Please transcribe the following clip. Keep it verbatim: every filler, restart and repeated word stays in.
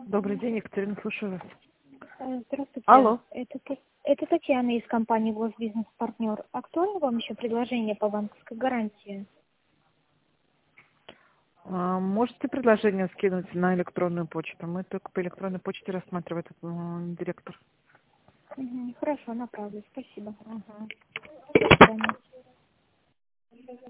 Добрый день, Екатерина, слушаю вас. Э, Здравствуйте. Алло. Это, Та- это Татьяна из компании «Госбизнес-партнер». Актуально вам еще предложение по банковской гарантии? А, Можете предложение скинуть на электронную почту? Мы только по электронной почте рассматриваем этот м, директор. Мгм, хорошо, направлю. Спасибо. Мгм. До свидания.